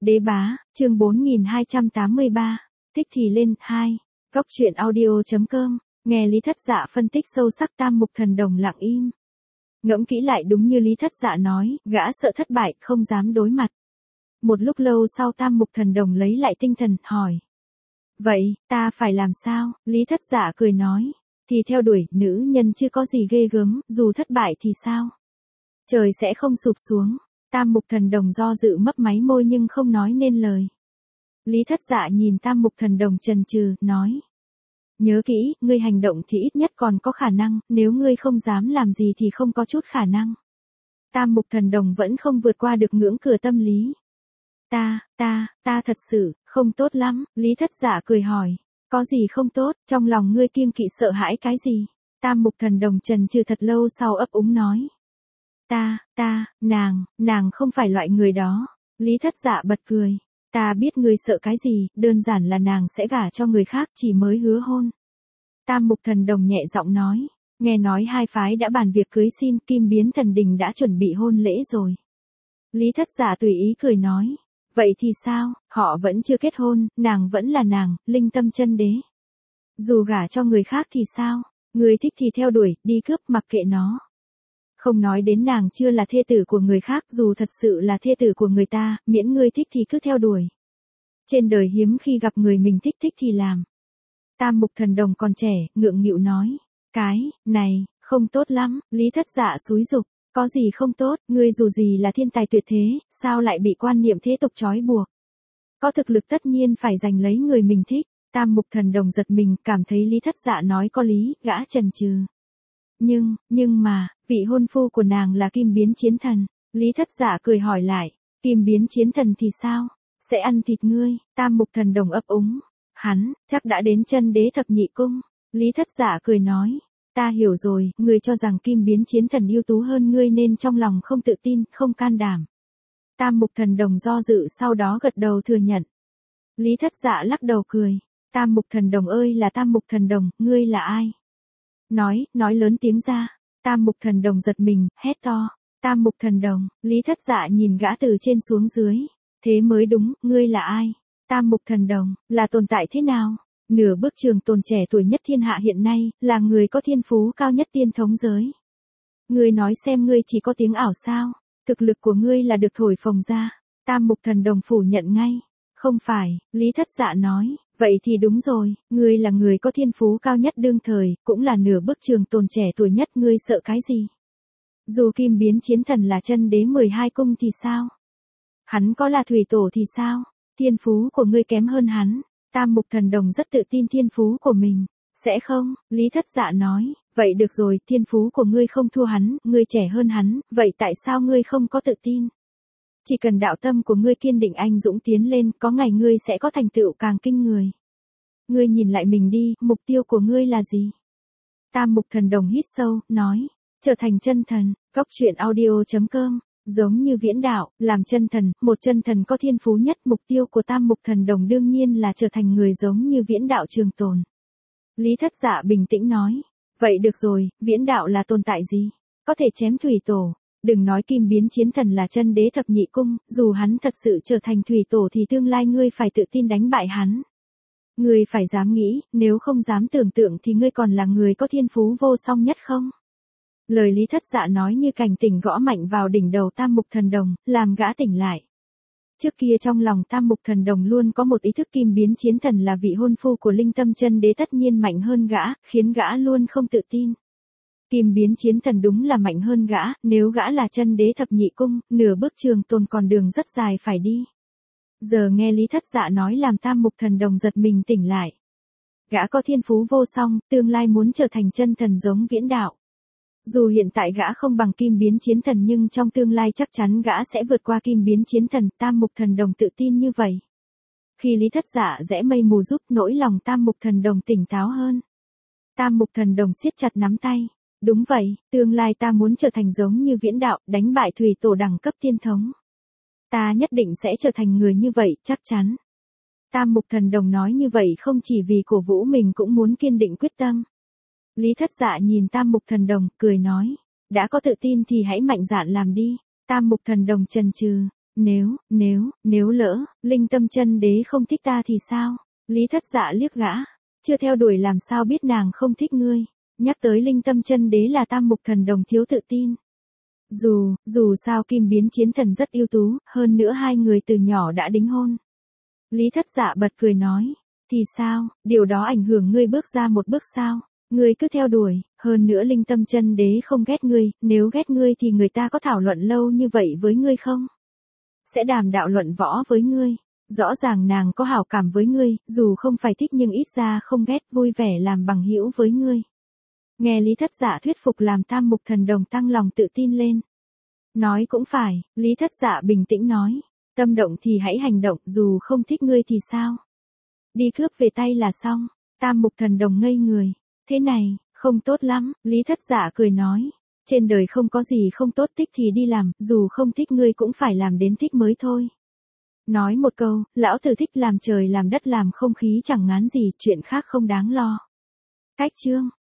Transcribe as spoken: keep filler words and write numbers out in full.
Đế bá, chương bốn nghìn hai trăm tám mươi ba, thích thì lên, hai. Góc truyện audio.com, nghe Lý Thất Dạ phân tích sâu sắc Tam Mục Thần Đồng lặng im. Ngẫm kỹ lại đúng như Lý Thất Dạ nói, gã sợ thất bại, không dám đối mặt. Một lúc lâu sau Tam Mục Thần Đồng lấy lại tinh thần, hỏi. Vậy, ta phải làm sao? Lý Thất Dạ cười nói. Thì theo đuổi, nữ nhân chưa có gì ghê gớm, dù thất bại thì sao? Trời sẽ không sụp xuống. Tam Mục Thần Đồng do dự mấp máy môi nhưng không nói nên lời. Lý Thất Dạ nhìn Tam Mục Thần Đồng chần chừ, nói. Nhớ kỹ, ngươi hành động thì ít nhất còn có khả năng, nếu ngươi không dám làm gì thì không có chút khả năng. Tam Mục Thần Đồng vẫn không vượt qua được ngưỡng cửa tâm lý. Ta, ta, ta thật sự, không tốt lắm, Lý Thất Dạ cười hỏi. Có gì không tốt, trong lòng ngươi kiêng kỵ sợ hãi cái gì? Tam Mục Thần Đồng chần chừ thật lâu sau ấp úng nói. Ta, ta, nàng, nàng không phải loại người đó. Lý Thất Dạ bật cười. Ta biết ngươi sợ cái gì, đơn giản là nàng sẽ gả cho người khác chỉ mới hứa hôn. Tam Mục Thần Đồng nhẹ giọng nói. Nghe nói hai phái đã bàn việc cưới xin, Kim Biến Thần Đình đã chuẩn bị hôn lễ rồi. Lý Thất Dạ tùy ý cười nói. Vậy thì sao, họ vẫn chưa kết hôn, nàng vẫn là nàng, linh tâm chân đế. Dù gả cho người khác thì sao, người thích thì theo đuổi, đi cướp mặc kệ nó. Không nói đến nàng chưa là thê tử của người khác, dù thật sự là thê tử của người ta, miễn ngươi thích thì cứ theo đuổi. Trên đời hiếm khi gặp người mình thích thích thì làm. Tam Mục Thần Đồng còn trẻ, ngượng nghịu nói. Cái, này, không tốt lắm, Lý Thất Dạ xúi giục. Có gì không tốt, ngươi dù gì là thiên tài tuyệt thế, sao lại bị quan niệm thế tục trói buộc. Có thực lực tất nhiên phải giành lấy người mình thích. Tam Mục Thần Đồng giật mình, cảm thấy Lý Thất Dạ nói có lý, gã chần chừ. Nhưng, nhưng mà, vị hôn phu của nàng là Kim Biến Chiến Thần. Lý Thất Dạ cười hỏi lại, Kim Biến Chiến Thần thì sao? Sẽ ăn thịt ngươi. Tam Mục Thần Đồng ấp úng. Hắn, chắc đã đến chân đế thập nhị cung. Lý Thất Dạ cười nói. Ta hiểu rồi, ngươi cho rằng Kim Biến Chiến Thần ưu tú hơn ngươi nên trong lòng không tự tin, không can đảm. Tam Mục Thần Đồng do dự sau đó gật đầu thừa nhận. Lý Thất Dạ lắc đầu cười. Tam Mục Thần Đồng ơi là Tam Mục Thần Đồng, ngươi là ai? Nói, nói lớn tiếng ra. Tam Mục Thần Đồng giật mình, hét to. Tam Mục Thần Đồng, Lý Thất Dạ nhìn gã từ trên xuống dưới. Thế mới đúng, ngươi là ai? Tam Mục Thần Đồng, là tồn tại thế nào? Nửa bước trường tồn trẻ tuổi nhất thiên hạ hiện nay, là người có thiên phú cao nhất tiên thống giới. Ngươi nói xem ngươi chỉ có tiếng ảo sao? Thực lực của ngươi là được thổi phồng ra. Tam Mục Thần Đồng phủ nhận ngay. Không phải, Lý Thất Dạ nói. Vậy thì đúng rồi, ngươi là người có thiên phú cao nhất đương thời, cũng là nửa bước trường tồn trẻ tuổi nhất, ngươi sợ cái gì? Dù Kim Biến Chiến Thần là chân đế mười hai cung thì sao? Hắn có là thủy tổ thì sao? Thiên phú của ngươi kém hơn hắn. Tam Mục Thần Đồng rất tự tin thiên phú của mình. Sẽ không, Lý Thất Dạ nói. Vậy được rồi, thiên phú của ngươi không thua hắn, ngươi trẻ hơn hắn, vậy tại sao ngươi không có tự tin? Chỉ cần đạo tâm của ngươi kiên định anh dũng tiến lên, có ngày ngươi sẽ có thành tựu càng kinh người. Ngươi nhìn lại mình đi, mục tiêu của ngươi là gì? Tam Mục Thần Đồng hít sâu, nói. Trở thành chân thần. Góc truyện audio.com. Giống như viễn đạo, làm chân thần, một chân thần có thiên phú nhất, mục tiêu của Tam Mục Thần Đồng đương nhiên là trở thành người giống như viễn đạo trường tồn. Lý Thất Dạ bình tĩnh nói. Vậy được rồi, viễn đạo là tồn tại gì? Có thể chém thủy tổ. Đừng nói Kim Biến Chiến Thần là chân đế thập nhị cung, dù hắn thật sự trở thành thủy tổ thì tương lai ngươi phải tự tin đánh bại hắn. Ngươi phải dám nghĩ, nếu không dám tưởng tượng thì ngươi còn là người có thiên phú vô song nhất không? Lời Lý Thất Dạ nói như cành tỉnh gõ mạnh vào đỉnh đầu Tam Mục Thần Đồng, làm gã tỉnh lại. Trước kia trong lòng Tam Mục Thần Đồng luôn có một ý thức Kim Biến Chiến Thần là vị hôn phu của linh tâm chân đế tất nhiên mạnh hơn gã, khiến gã luôn không tự tin. Kim Biến Chiến Thần đúng là mạnh hơn gã, nếu gã là chân đế thập nhị cung, nửa bước trường tồn còn đường rất dài phải đi. Giờ nghe Lý Thất Dạ nói làm Tam Mục Thần Đồng giật mình tỉnh lại. Gã có thiên phú vô song, tương lai muốn trở thành chân thần giống viễn đạo. Dù hiện tại gã không bằng Kim Biến Chiến Thần nhưng trong tương lai chắc chắn gã sẽ vượt qua Kim Biến Chiến Thần, Tam Mục Thần Đồng tự tin như vậy. Khi Lý Thất Dạ rẽ mây mù giúp nỗi lòng Tam Mục Thần Đồng tỉnh táo hơn. Tam Mục Thần Đồng siết chặt nắm tay. Đúng vậy, tương lai ta muốn trở thành giống như viễn đạo, đánh bại thủy tổ đẳng cấp tiên thống. Ta nhất định sẽ trở thành người như vậy, chắc chắn. Tam Mục Thần Đồng nói như vậy không chỉ vì cổ vũ mình cũng muốn kiên định quyết tâm. Lý Thất Dạ nhìn Tam Mục Thần Đồng, cười nói. Đã có tự tin thì hãy mạnh dạn làm đi. Tam Mục Thần Đồng chần chừ. Nếu, nếu, nếu lỡ, Linh Tâm Chân Đế không thích ta thì sao? Lý Thất Dạ liếc gã, chưa theo đuổi làm sao biết nàng không thích ngươi. Nhắc tới Linh Tâm Chân Đế là Tam Mục Thần Đồng thiếu tự tin. Dù, dù sao Kim Biến Chiến Thần rất ưu tú, hơn nữa hai người từ nhỏ đã đính hôn. Lý Thất Dạ bật cười nói, thì sao, điều đó ảnh hưởng ngươi bước ra một bước sao? Ngươi cứ theo đuổi, hơn nữa Linh Tâm Chân Đế không ghét ngươi, nếu ghét ngươi thì người ta có thảo luận lâu như vậy với ngươi không? Sẽ đàm đạo luận võ với ngươi. Rõ ràng nàng có hảo cảm với ngươi, dù không phải thích nhưng ít ra không ghét, vui vẻ làm bằng hữu với ngươi. Nghe Lý Thất Dạ thuyết phục làm Tam Mục Thần Đồng tăng lòng tự tin lên. Nói cũng phải, Lý Thất Dạ bình tĩnh nói. Tâm động thì hãy hành động, dù không thích ngươi thì sao? Đi cướp về tay là xong. Tam Mục Thần Đồng ngây người. Thế này, không tốt lắm, Lý Thất Dạ cười nói. Trên đời không có gì không tốt, thích thì đi làm, dù không thích ngươi cũng phải làm đến thích mới thôi. Nói một câu, lão tử thích làm trời làm đất làm không khí chẳng ngán gì, chuyện khác không đáng lo. Cách chương